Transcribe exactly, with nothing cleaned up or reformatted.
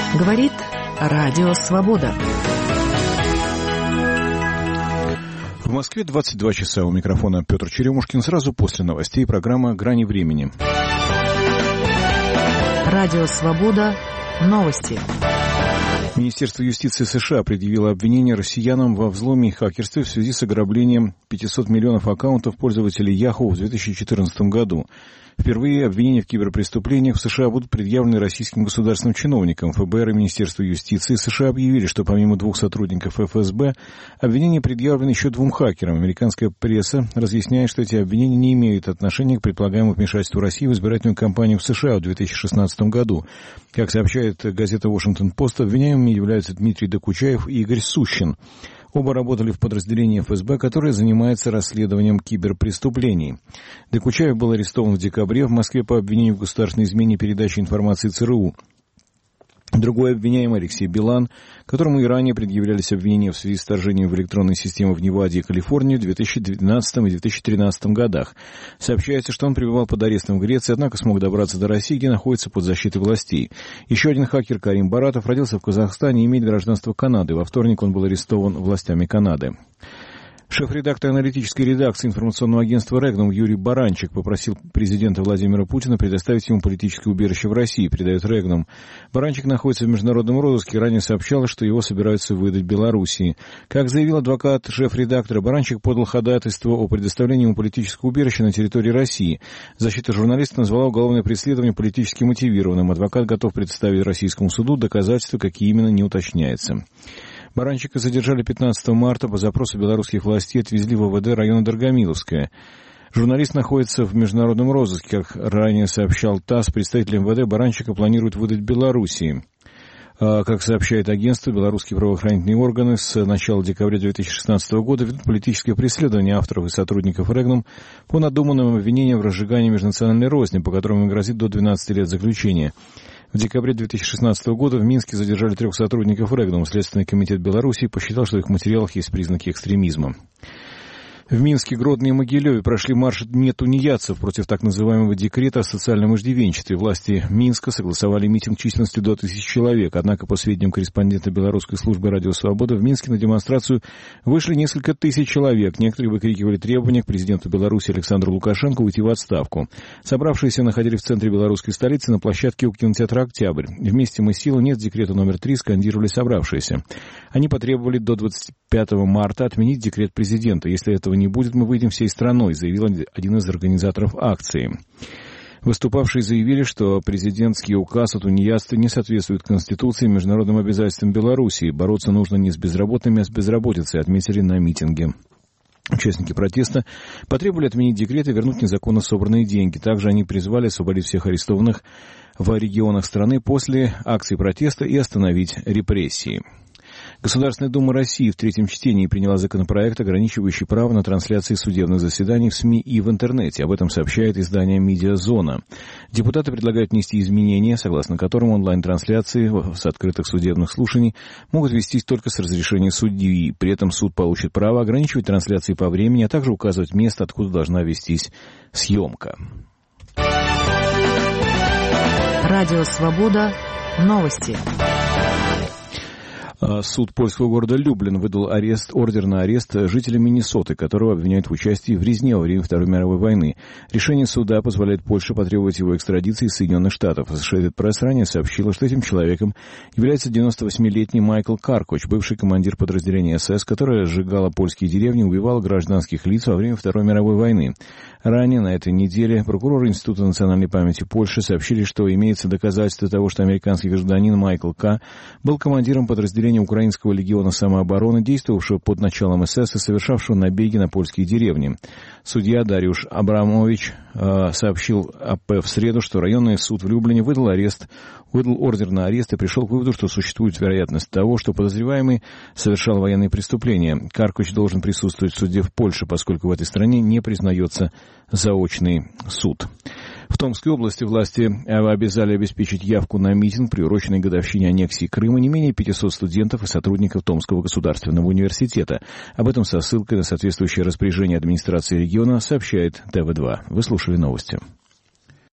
Говорит Радио Свобода. В Москве двадцать два часа. У микрофона Петр Черемушкин. Сразу после новостей программа «Грани времени». Радио Свобода. Новости. Министерство юстиции США предъявило обвинение россиянам во взломе и хакерстве в связи с ограблением пятисот миллионов аккаунтов пользователей Yahoo в две тысячи четырнадцатом году. Впервые обвинения в киберпреступлениях в США будут предъявлены российским государственным чиновникам. ФБР и Министерство юстиции США объявили, что помимо двух сотрудников эф эс бэ, обвинения предъявлены еще двум хакерам. Американская пресса разъясняет, что эти обвинения не имеют отношения к предполагаемому вмешательству России в избирательную кампанию в США в две тысячи шестнадцатом году. Как сообщает газета «Вашингтон-Пост», обвиняемыми являются Дмитрий Докучаев и Игорь Сущин. Оба работали в подразделении эф эс бэ, которое занимается расследованием киберпреступлений. Докучаев был арестован в декабре в Москве по обвинению в государственной измене передачи информации ЦРУ. Другой обвиняемый, Алексей Билан, которому и ранее предъявлялись обвинения в связи с вторжением в электронные системы в Неваде и Калифорнии в две тысячи двенадцатом и две тысячи тринадцатом годах. Сообщается, что он пребывал под арестом в Греции, однако смог добраться до России, где находится под защитой властей. Еще один хакер, Карим Баратов, родился в Казахстане и имеет гражданство Канады. Во вторник он был арестован властями Канады. Шеф-редактор аналитической редакции информационного агентства «Регнум» Юрий Баранчик попросил президента Владимира Путина предоставить ему политическое убежище в России, передает «Регнум». Баранчик находится в международном розыске, ранее сообщалось, что его собираются выдать Белоруссии. Как заявил адвокат шеф-редактора, Баранчик подал ходатайство о предоставлении ему политического убежища на территории России. Защита журналиста назвала уголовное преследование политически мотивированным. Адвокат готов представить российскому суду доказательства, какие именно, не уточняется. Баранчика задержали пятнадцатого марта. По запросу белорусских властей отвезли в ОВД района Доргомиловская. Журналист находится в международном розыске. Как ранее сообщал ТАСС, представители эм вэ дэ Баранчика планируют выдать Белоруссии. Как сообщает агентство, белорусские правоохранительные органы с начала декабря две тысячи шестнадцатого года ведут политическое преследование авторов и сотрудников «Регнум» по надуманным обвинениям в разжигании межнациональной розни, по которым им грозит до двенадцати лет заключения. В декабре две тысячи шестнадцатого года в Минске задержали трех сотрудников «Регнум». Следственный комитет Беларуси посчитал, что в их материалах есть признаки экстремизма. В Минске, Гродно и Могилеве прошли марш «Нет тунеядцев» против так называемого декрета о социальном иждивенчестве. Власти Минска согласовали митинг численностью до тысячи человек. Однако, по сведениям корреспондента белорусской службы «Радио Свобода», в Минске на демонстрацию вышли несколько тысяч человек. Некоторые выкрикивали требования к президенту Беларуси Александру Лукашенко уйти в отставку. Собравшиеся находились в центре белорусской столицы на площадке у кинотеатра «Октябрь». «Вместе мы сила, нет декрета номер три», скандировали собравшиеся. Они потребовали до двадцать пятого марта отменить декрет президента. Если этого не будет, мы выйдем всей страной, заявил один из организаторов акции. Выступавшие заявили, что президентский указ о тунеядстве не соответствует Конституции и международным обязательствам Белоруссии. Бороться нужно не с безработными, а с безработицей, отметили на митинге. Участники протеста потребовали отменить декрет и вернуть незаконно собранные деньги. Также они призвали освободить всех арестованных в регионах страны после акций протеста и остановить репрессии. Государственная дума России в третьем чтении приняла законопроект, ограничивающий право на трансляции судебных заседаний в СМИ и в интернете. Об этом сообщает издание «Медиазона». Депутаты предлагают внести изменения, согласно которым онлайн-трансляции с открытых судебных слушаний могут вестись только с разрешения судьи. При этом суд получит право ограничивать трансляции по времени, а также указывать место, откуда должна вестись съемка. Радио «Свобода». Новости. Суд польского города Люблин выдал арест, ордер на арест жителя Миннесоты, которого обвиняют в участии в резне во время Второй мировой войны. Решение суда позволяет Польше потребовать его экстрадиции из Соединенных Штатов. Associated Press ранее сообщила, что этим человеком является девяносто восьмилетний Майкл Каркоч, бывший командир подразделения эс эс, которое сжигало польские деревни и убивало гражданских лиц во время Второй мировой войны. Ранее на этой неделе прокуроры Института национальной памяти Польши сообщили, что имеется доказательство того, что американский гражданин Майкл К. был командиром подразделения Украинского легиона самообороны, действовавшего под началом эс эс и совершавшего набеги на польские деревни. Судья Дариуш Абрамович э, сообщил АП в среду, что районный суд в Люблине выдал арест, выдал ордер на арест и пришел к выводу, что существует вероятность того, что подозреваемый совершал военные преступления. Каркоч должен присутствовать в суде в Польше, поскольку в этой стране не признается заочный суд. В Томской области власти обязали обеспечить явку на митинг, приуроченный к годовщине аннексии Крыма, не менее пятисот студентов и сотрудников Томского государственного университета. Об этом со ссылкой на соответствующее распоряжение администрации региона сообщает тэ вэ два. Вы слушали новости.